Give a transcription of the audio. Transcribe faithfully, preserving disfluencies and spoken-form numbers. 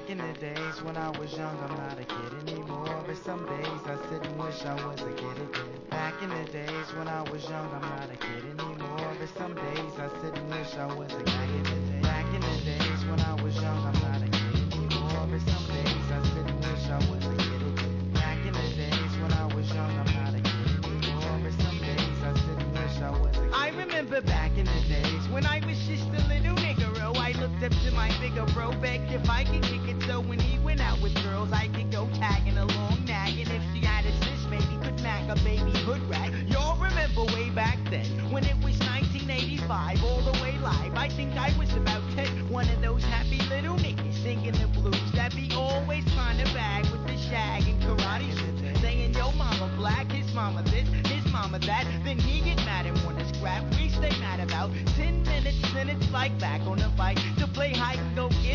Back in the days when I was young, I'm not a kid anymore. But some days I sit and wish I was a kid again. Back in the days when I was young, I'm not a kid anymore. But some days I sit and wish I was a kid again. Back in the days when I was young, I'm not a kid anymore. But some days I sit and wish I was a kid again. Back in the days when I was young, I'm not a kid anymore. But some days I sit and wish I was a kid. I remember back in the days when I was just a little nigga. I looked up to my bigger bro, begged if I could get